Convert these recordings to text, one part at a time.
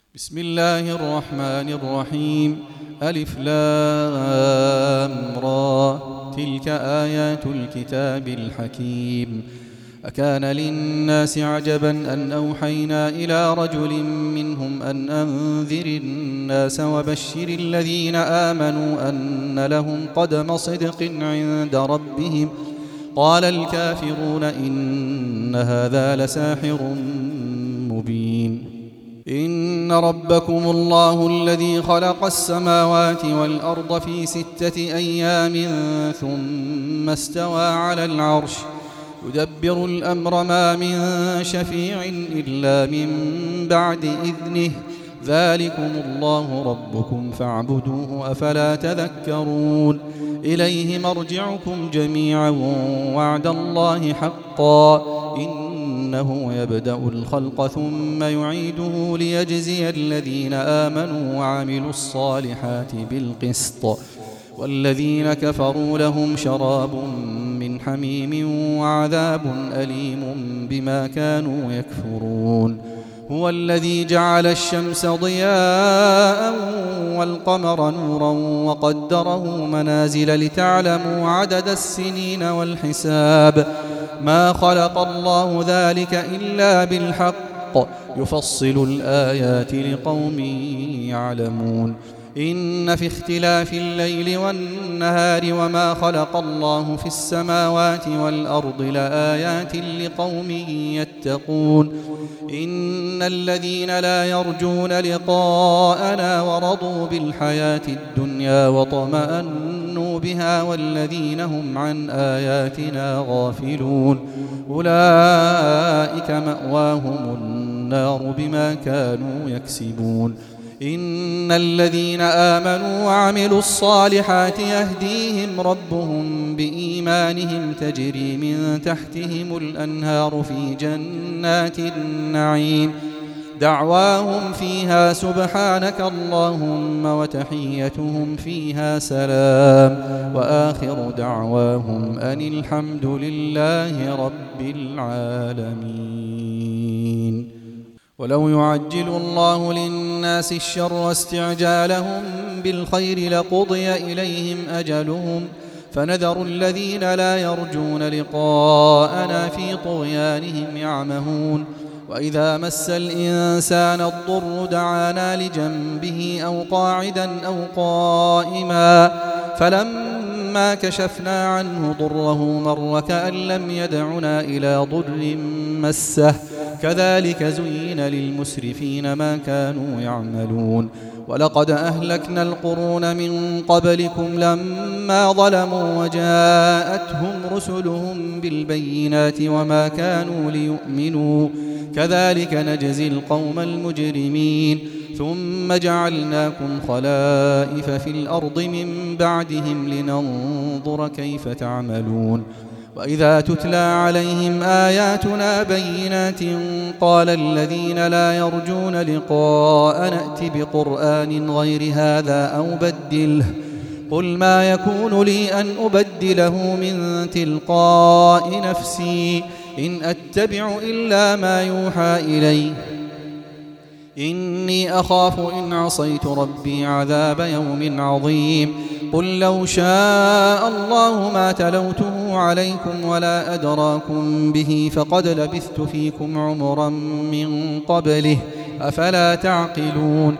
بسم الله الرحمن الرحيم. ألف لام را، تلك آيات الكتاب الحكيم. أكان للناس عجبا أن أوحينا إلى رجل منهم أن أنذر الناس وبشر الذين آمنوا أن لهم قدم صدق عند ربهم. قال الكافرون إن هذا لساحر مبين. إن ربكم الله الذي خلق السماوات والأرض في 6 أيام ثم استوى على العرش يدبر الأمر ما من شفيع إلا من بعد إذنه ذلكم الله ربكم فاعبدوه أفلا تذكرون. إليه مرجعكم جميعا وعد الله حقا إنه يبدأ الخلق ثم يعيده ليجزي الذين آمنوا وعملوا الصالحات بالقسط والذين كفروا لهم شراب من حميم وعذاب أليم بما كانوا يكفرون. هو الذي جعل الشمس ضياء والقمر نورا وقدره منازل لتعلموا عدد السنين والحساب ما خلق الله ذلك إلا بالحق يفصل الآيات لقوم يعلمون. إن في اختلاف الليل والنهار وما خلق الله في السماوات والأرض لآيات لقوم يتقون. إن الذين لا يرجون لقاءنا ورضوا بالحياة الدنيا وطمأنوا بها والذين هم عن آياتنا غافلون أولئك مأواهم النار بما كانوا يكسبون. إن الذين آمنوا وعملوا الصالحات يهديهم ربهم بإيمانهم تجري من تحتهم الأنهار في جنات النعيم دعواهم فيها سبحانك اللهم وتحيتهم فيها سلام وآخر دعواهم أن الحمد لله رب العالمين. ولو يعجل الله للناس الشر واستعجالهم بالخير لقضي إليهم أجلهم فنذر الذين لا يرجون لقاءنا في طغيانهم يعمهون. وإذا مس الإنسان الضر دعانا لجنبه أو قاعدا أو قائما فلما كشفنا عنه ضره مر كأن لم يدعنا إلى ضر مسه كذلك زين للمسرفين ما كانوا يعملون. ولقد أهلكنا القرون من قبلكم لما ظلموا وجاءتهم رسلهم بالبينات وما كانوا ليؤمنوا كذلك نجزي القوم المجرمين. ثم جعلناكم خلائف في الأرض من بعدهم لننظر كيف تعملون. وإذا تتلى عليهم آياتنا بينات قال الذين لا يرجون لقاء نأت بقرآن غير هذا أو بدله قل ما يكون لي أن أبدله من تلقاء نفسي إن أتبع إلا ما يوحى إلي إني أخاف إن عصيت ربي عذاب يوم عظيم. قل لو شاء الله ما تلوته عليكم ولا أدراكم به فقد لبثت فيكم عمرا من قبله أفلا تعقلون.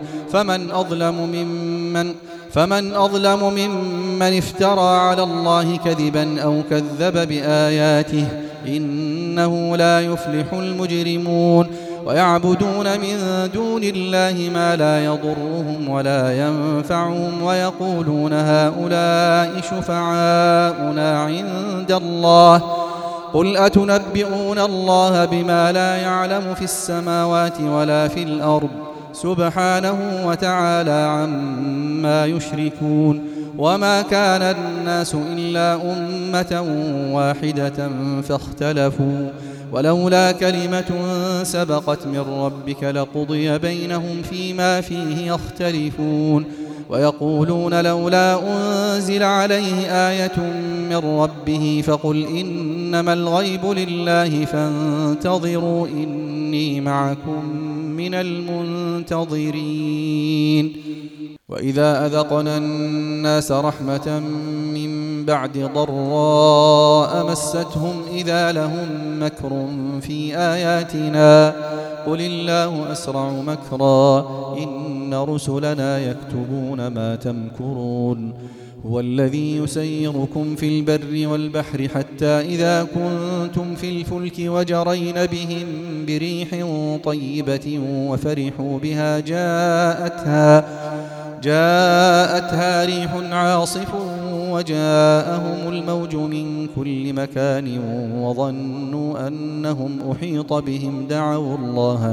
فمن أظلم ممن افترى على الله كذبا أو كذب بآياته إنه لا يفلح المجرمون. ويعبدون من دون الله ما لا يضرهم ولا ينفعهم ويقولون هؤلاء شفعاؤنا عند الله قل أتنبئون الله بما لا يعلم في السماوات ولا في الأرض سبحانه وتعالى عما يشركون. وما كان الناس إلا أمة واحدة فاختلفوا ولولا كلمة سبقت من ربك لقضي بينهم فيما فيه يختلفون. ويقولون لولا أنزل عليه آية من ربه فقل إنما الغيب لله فانتظروا إني معكم من المنذرين. منتظرين وإذا أذقنا الناس رحمة من بعد ضراء مستهم إذا لهم مكر في آياتنا قل الله أسرع مكرا إن رسلنا يكتبون ما تمكرون هو الذي يسيركم في البر والبحر حتى إذا كنتم في الفلك وجرين بهم بريح طيبة وفرحوا بها جاءتها ريح عاصف وجاءهم الموج من كل مكان وظنوا أنهم أحيط بهم دعوا الله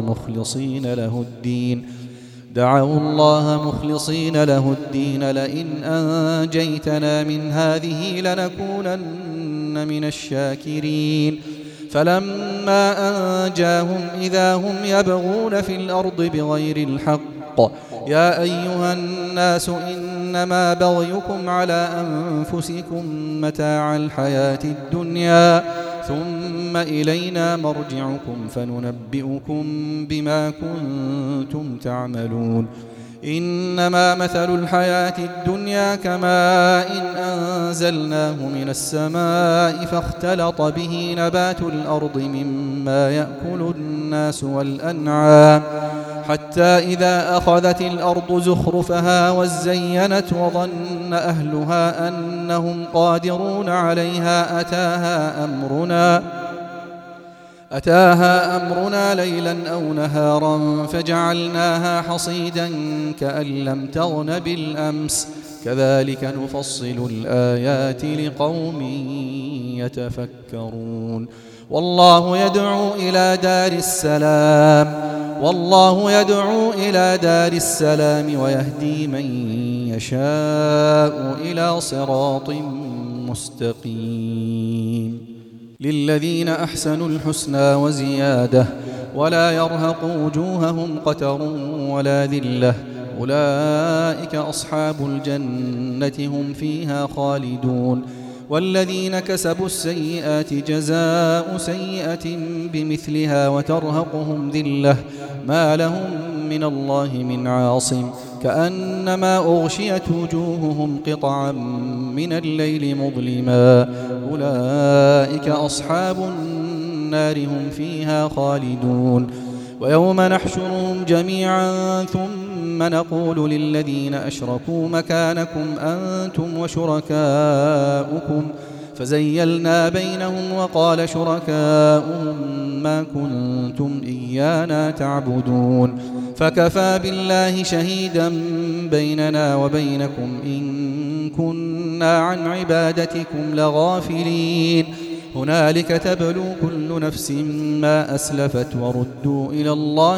مخلصين له الدين لئن أنجيتنا من هذه لنكونن من الشاكرين فلما أنجاهم إذا هم يبغون في الأرض بغير الحق يا أيها الناس إنما بغيكم على أنفسكم متاع الحياة الدنيا ثم إلينا مرجعكم فننبئكم بما كنتم تعملون إنما مثل الحياة الدنيا كماء أنزلناه من السماء فاختلط به نبات الأرض مما يأكل الناس والأنعام حتى إذا أخذت الأرض زخرفها وزينت وظن أهلها أنهم قادرون عليها أتاها أمرنا ليلا أو نهارا فجعلناها حصيدا كأن لم تغن بالأمس كذلك نفصل الآيات لقوم يتفكرون والله يدعو إلى دار السلام ويهدي من يشاء إلى صراط مستقيم للذين أحسنوا الحسنى وزيادة ولا يرهق وجوههم قتر ولا ذلة أولئك أصحاب الجنة هم فيها خالدون والذين كسبوا السيئات جزاء سيئة بمثلها وترهقهم ذلة ما لهم من الله من عاصم كأنما أغشيت وجوههم قطعا من الليل مظلما أولئك أصحاب النار هم فيها خالدون ويوم نحشرهم جميعا ثم نقول للذين أشركوا مكانكم أنتم وشركاؤكم فزيلنا بينهم وقال شركاؤهم ما كنتم إيانا تعبدون فكفى بالله شهيدا بيننا وبينكم إن كنا عن عبادتكم لغافلين هنالك تبلو كل نفس ما أسلفت وردوا إلى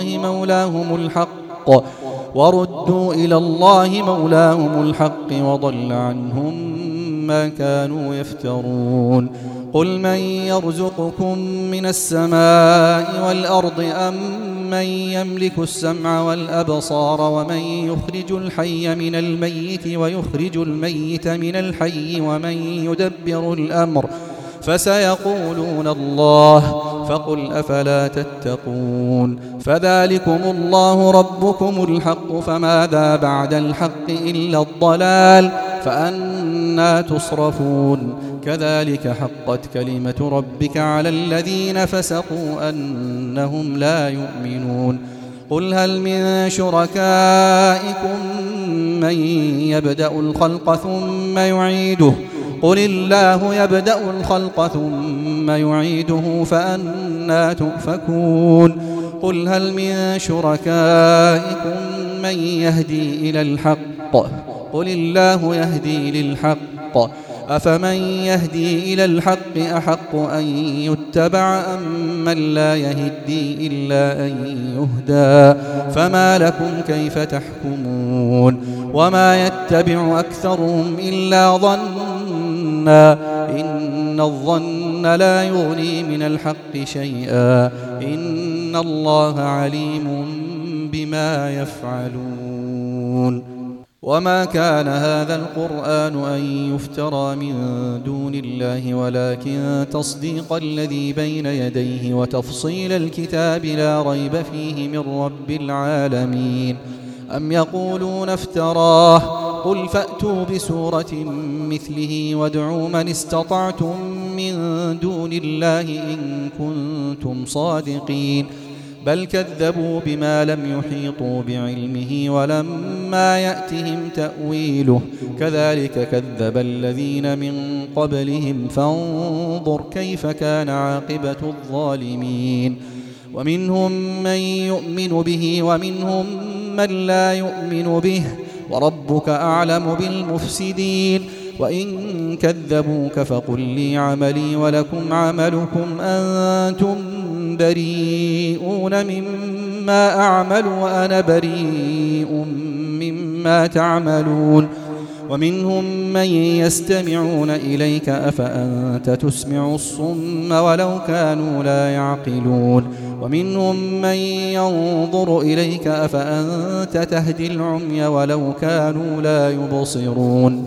الله مولاهم الحق وضل عنهم ما كانوا يفترون قل من يرزقكم من السماء والأرض أم من يملك السمع والأبصار ومن يخرج الحي من الميت ويخرج الميت من الحي ومن يدبر الأمر فسيقولون الله فقل أفلا تتقون فذلكم الله ربكم الحق فماذا بعد الحق إلا الضلال فأنى تصرفون كذلك حقت كلمة ربك على الذين فسقوا أنهم لا يؤمنون قل هل من شركائكم من يبدأ الخلق ثم يعيده قل الله يبدأ الخلق ثم يعيده فأنى تؤفكون قل هل من شركائكم من يهدي إلى الحق قل الله يهدي للحق أفمن يهدي إلى الحق أحق أن يتبع أم من لا يهدي إلا أن يهدى فما لكم كيف تحكمون وما يتبع أكثرهم إلا ظنا إن الظن لا يغني من الحق شيئا إن الله عليم بما يفعلون وما كان هذا القرآن أن يفترى من دون الله ولكن تصديق الذي بين يديه وتفصيل الكتاب لا ريب فيه من رب العالمين. أم يقولون افتراه قل فأتوا بسورة مثله وادعوا من استطعتم من دون الله إن كنتم صادقين بل كذبوا بما لم يحيطوا بعلمه ولما يأتهم تأويله كذلك كذب الذين من قبلهم فانظر كيف كان عاقبة الظالمين. ومنهم من يؤمن به ومنهم من لا يؤمن به وربك أعلم بالمفسدين. وإن كذبوك فقل لي عملي ولكم عملكم أنتم بريئون مما أعمل وأنا بريء مما تعملون. ومنهم من يستمعون إليك أفأنت تسمع الصم ولو كانوا لا يعقلون. ومنهم من ينظر إليك أفأنت تهدي العمي ولو كانوا لا يبصرون.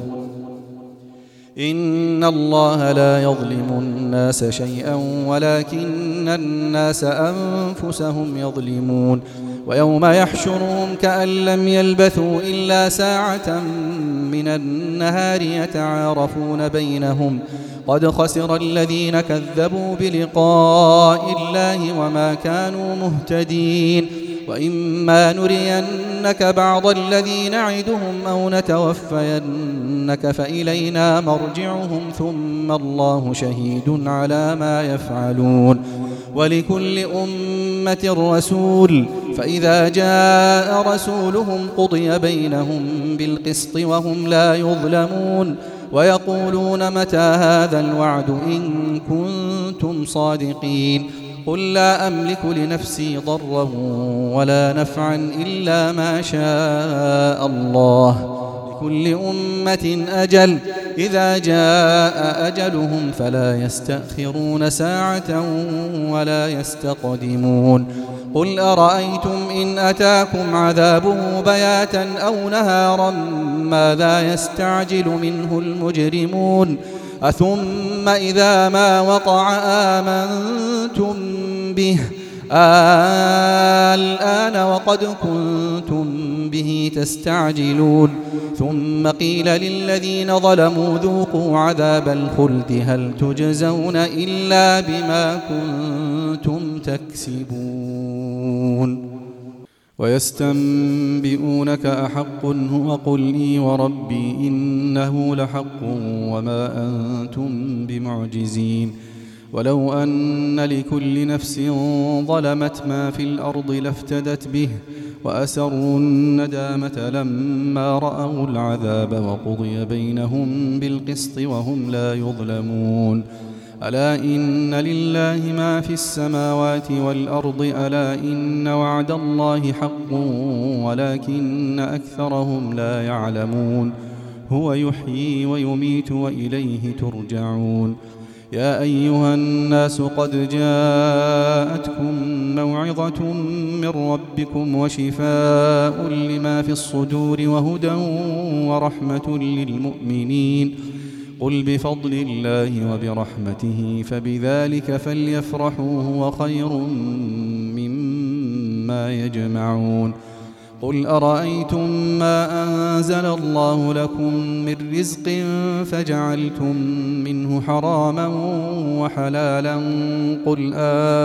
إن الله لا يظلم الناس شيئا ولكن الناس أنفسهم يظلمون. ويوم يحشرهم كأن لم يلبثوا إلا ساعة من النهار يتعارفون بينهم قد خسر الذين كذبوا بلقاء الله وما كانوا مهتدين. وإما نرينك بعض الذي نعدهم أو نتوفينك فإلينا مرجعهم ثم الله شهيد على ما يفعلون. ولكل أمة رسول فإذا جاء رسولهم قضي بينهم بالقسط وهم لا يظلمون. ويقولون متى هذا الوعد إن كنتم صادقين قل لا أملك لنفسي ضرا ولا نفعا إلا ما شاء الله لكل أمة أجل إذا جاء أجلهم فلا يستأخرون ساعة ولا يستقدمون. قل أرأيتم إن أتاكم عذابه بياتا أو نهارا ماذا يستعجل منه المجرمون أثم إذا ما وقع آمنتم به الآن وقد كنتم به تستعجلون. ثم قيل للذين ظلموا ذوقوا عذاب الخلد هل تجزون إلا بما كنتم تكسبون. ويستنبئونك أحق هو قل إي وربي إنه لحق وما أنتم بمعجزين. ولو أن لكل نفس ظلمت ما في الأرض لافتدت به وأسروا الندامة لما رأوا العذاب وقضي بينهم بالقسط وهم لا يظلمون. ألا إن لله ما في السماوات والأرض ألا إن وعد الله حق ولكن أكثرهم لا يعلمون. هو يحيي ويميت وإليه ترجعون. يا أيها الناس قد جاءتكم موعظة من ربكم وشفاء لما في الصدور وهدى ورحمة للمؤمنين. قل بفضل الله وبرحمته فبذلك فليفرحوا هو خير مما يجمعون. قل أرأيتم ما أنزل الله لكم من رزق فجعلتم منه حراما وحلالا قل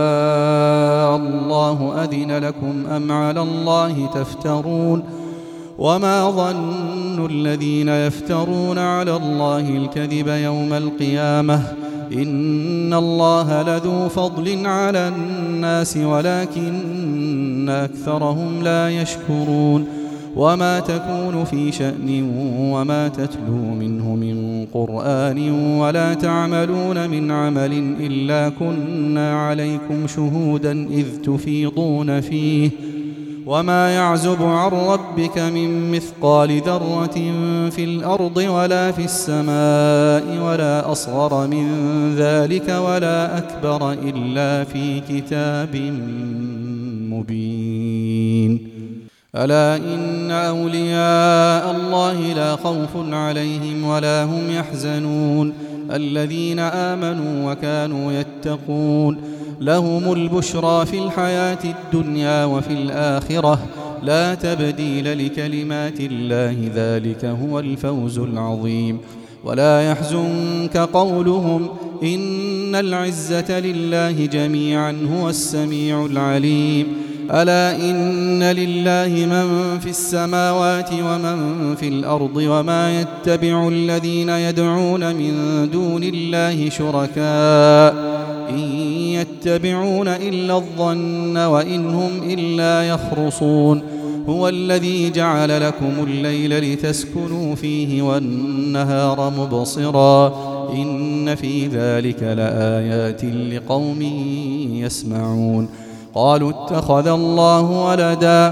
الله أذن لكم أم على الله تفترون. وما ظن الذين يفترون على الله الكذب يوم القيامة إن الله لذو فضل على الناس ولكن أكثرهم لا يشكرون. وما تكون في شأن وما تتلو منه من قرآن ولا تعملون من عمل إلا كنا عليكم شهودا إذ تفيضون فيه. وما يعزب عن ربك من مثقال ذرة في الأرض ولا في السماء ولا أصغر من ذلك ولا أكبر إلا في كتاب مبين. ألا إن إن أولياء الله لا خوف عليهم ولا هم يحزنون الذين آمنوا وكانوا يتقون لهم البشرى في الحياة الدنيا وفي الآخرة لا تبديل لكلمات الله ذلك هو الفوز العظيم ولا يحزنك قولهم إن العزة لله جميعا هو السميع العليم ألا إن لله من في السماوات ومن في الأرض وما يتبع الذين يدعون من دون الله شركاء إن يتبعون إلا الظن وإن هم إلا يخرصون هو الذي جعل لكم الليل لتسكنوا فيه والنهار مبصرا إن في ذلك لآيات لقوم يسمعون قالوا اتخذ الله ولدا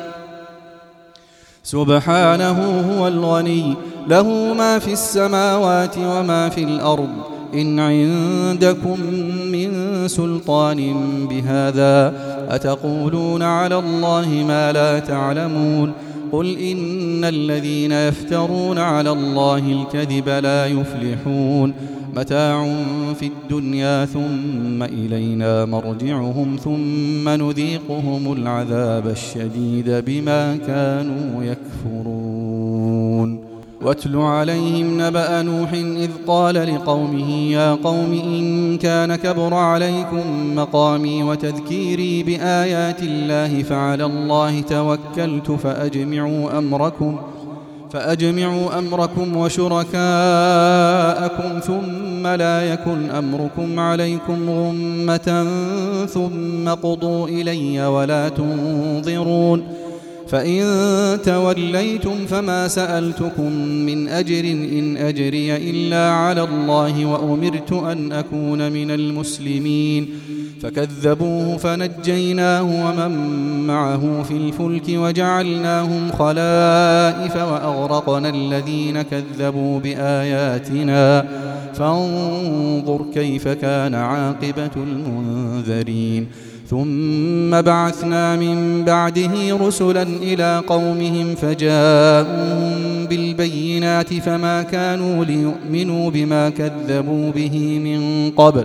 سبحانه هو الغني له ما في السماوات وما في الأرض إن عندكم من سلطان بهذا أتقولون على الله ما لا تعلمون قل إن الذين يفترون على الله الكذب لا يفلحون متاع في الدنيا ثم إلينا مرجعهم ثم نذيقهم العذاب الشديد بما كانوا يكفرون واتل عليهم نبأ نوح إذ قال لقومه يا قوم إن كان كبر عليكم مقامي وتذكيري بآيات الله فعلى الله توكلت فأجمعوا أمركم وشركاءكم ثم لا يكن أمركم عليكم غمة ثم قضوا إلي ولا تنظرون فإن توليتم فما سألتكم من أجر إن أجري إلا على الله وأمرت أن أكون من المسلمين فكذبوه فنجيناه ومن معه في الفلك وجعلناهم خلائف وأغرقنا الذين كذبوا بآياتنا فانظر كيف كان عاقبة المنذرين ثم بعثنا من بعده رسلا إلى قومهم فجاءوهم بالبينات فما كانوا ليؤمنوا بما كذبوا به من قبل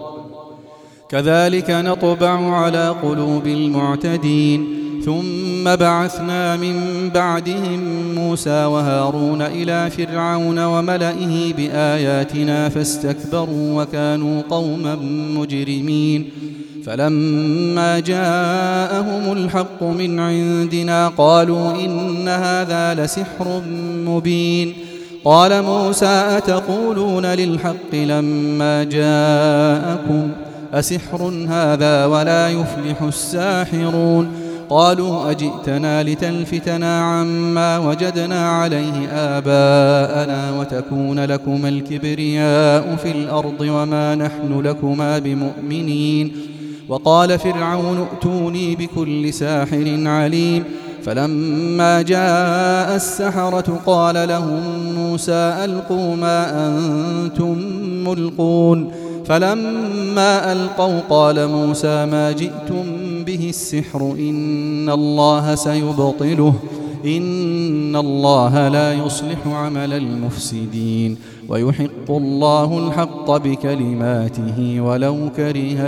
كذلك نطبع على قلوب المعتدين ثم بعثنا من بعدهم موسى وهارون إلى فرعون وملئه بآياتنا فاستكبروا وكانوا قوما مجرمين فلما جاءهم الحق من عندنا قالوا إن هذا لسحر مبين قال موسى أتقولون للحق لما جاءكم أسحر هذا ولا يفلح الساحرون قالوا أجئتنا لتلفتنا عما وجدنا عليه آباءنا وتكون لكما الكبرياء في الأرض وما نحن لكما بمؤمنين وقال فرعون ائتوني بكل ساحر عليم فلما جاء السحرة قال لهم موسى ألقوا ما أنتم ملقون فلما ألقوا قال موسى ما جئتم به السحر إن الله سيبطله إن الله لا يصلح عمل المفسدين ويحق الله الحق بكلماته ولو كره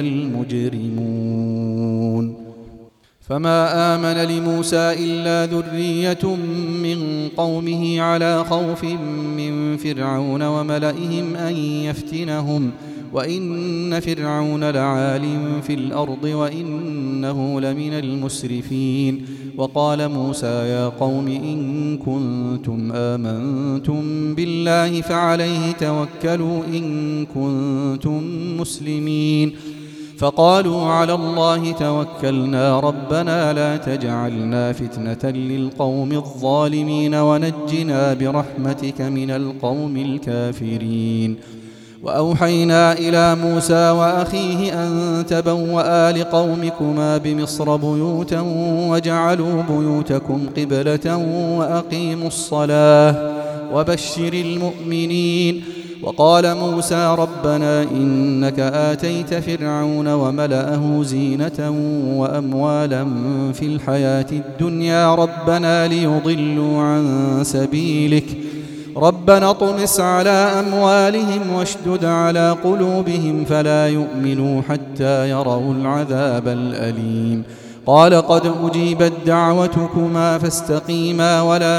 المجرمون فما آمن لموسى إلا ذرية من قومه على خوف من فرعون وملئهم أن يفتنهم وإن فرعون لعال في الأرض وإنه لمن المسرفين وقال موسى يا قوم إن كنتم آمنتم بالله فعليه توكلوا إن كنتم مسلمين فقالوا على الله توكلنا ربنا لا تجعلنا فتنة للقوم الظالمين ونجنا برحمتك من القوم الكافرين وأوحينا إلى موسى وأخيه أن تبوأ لقومكما بمصر بيوتا وجعلوا بيوتكم قبلة وأقيموا الصلاة وبشر المؤمنين وقال موسى ربنا إنك آتيت فرعون وملأه زينة وأموالا في الحياة الدنيا ربنا ليضلوا عن سبيلك ربنا اطمس على أموالهم واشدد على قلوبهم فلا يؤمنوا حتى يروا العذاب الأليم قال قد أجيبت دعوتكما فاستقيما ولا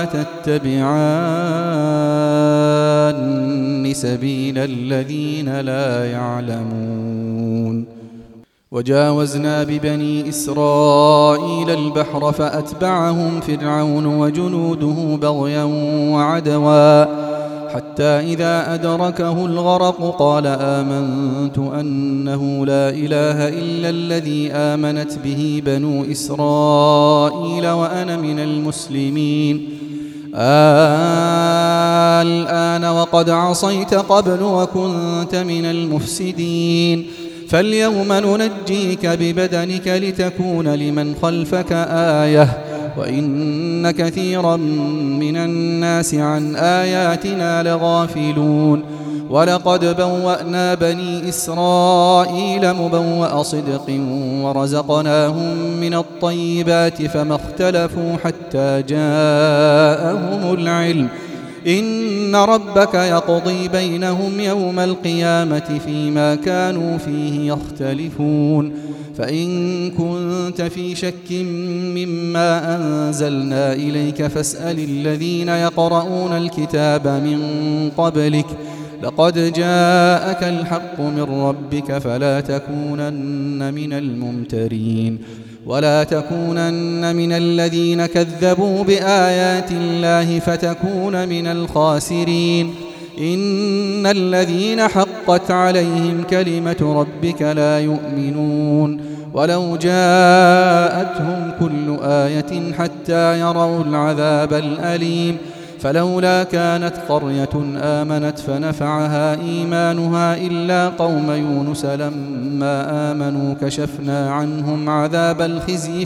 تتبعان سبيل الذين لا يعلمون وجاوزنا ببني إسرائيل البحر فأتبعهم فرعون وجنوده بغيا وعدوا حتى إذا أدركه الغرق قال آمنت أنه لا إله إلا الذي آمنت به بنو إسرائيل وأنا من المسلمين الآن وقد عصيت قبل وكنت من المفسدين فاليوم ننجيك ببدنك لتكون لمن خلفك آية وإن كثيرا من الناس عن آياتنا لغافلون ولقد بوأنا بني إسرائيل مبوأ صدق ورزقناهم من الطيبات فما اختلفوا حتى جاءهم العلم إن ربك يقضي بينهم يوم القيامة فيما كانوا فيه يختلفون فإن كنت في شك مما أنزلنا إليك فاسأل الذين يقرؤون الكتاب من قبلك لقد جاءك الحق من ربك فلا تكونن من الممترين ولا تكونن من الذين كذبوا بآيات الله فتكون من الخاسرين إن الذين حقت عليهم كلمة ربك لا يؤمنون ولو جاءتهم كل آية حتى يروا العذاب الأليم فلولا كانت قرية آمنت فنفعها إيمانها إلا قوم يونس لما آمنوا كشفنا عنهم عذاب الخزي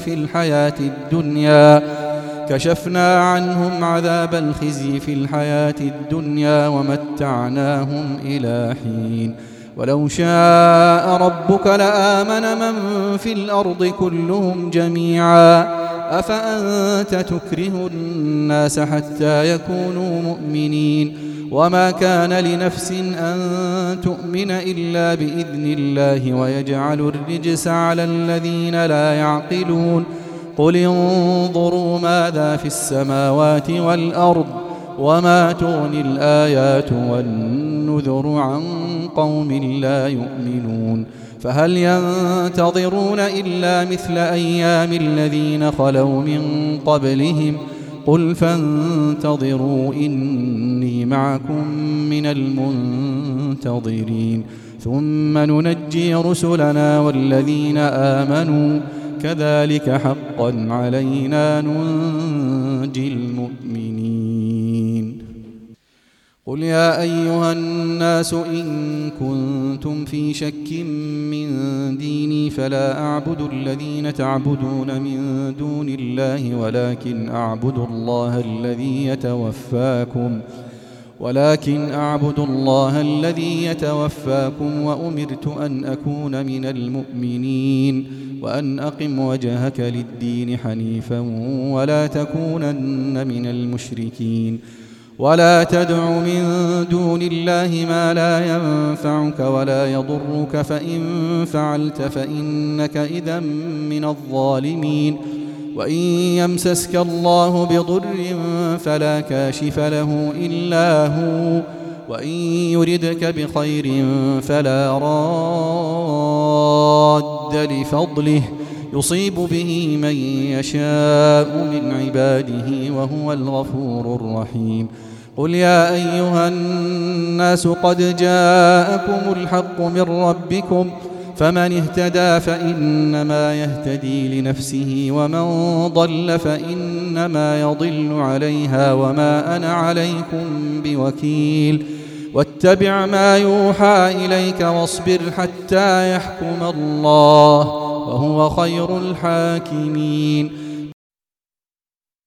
في الحياة الدنيا ومتعناهم إلى حين ولو شاء ربك لآمن من في الأرض كلهم جميعا أفأنت تكره الناس حتى يكونوا مؤمنين وما كان لنفس أن تؤمن إلا بإذن الله ويجعل الرجس على الذين لا يعقلون قل انظروا ماذا في السماوات والأرض وما تغني الآيات والنذر عن قوم لا يؤمنون فهل ينتظرون إلا مثل أيام الذين خلوا من قبلهم قل فانتظروا إني معكم من المنتظرين ثم ننجي رسلنا والذين آمنوا كذلك حقا علينا ننجي المؤمنين قل يا أيها الناس إن كنتم في شك من ديني فلا أعبد الذين تعبدون من دون الله ولكن أعبد الله الذي يتوفاكم وأمرت أن أكون من المؤمنين وأن أقم وجهك للدين حنيفا ولا تكونن من المشركين ولا تدع من دون الله ما لا ينفعك ولا يضرك فإن فعلت فإنك إذا من الظالمين وإن يمسسك الله بضر فلا كاشف له إلا هو وإن يردك بخير فلا راد لفضله يصيب به من يشاء من عباده وهو الغفور الرحيم قل يا أيها الناس قد جاءكم الحق من ربكم فمن اهتدى فإنما يهتدي لنفسه ومن ضل فإنما يضل عليها وما أنا عليكم بوكيل واتبع ما يوحى إليك واصبر حتى يحكم الله وهو خير الحاكمين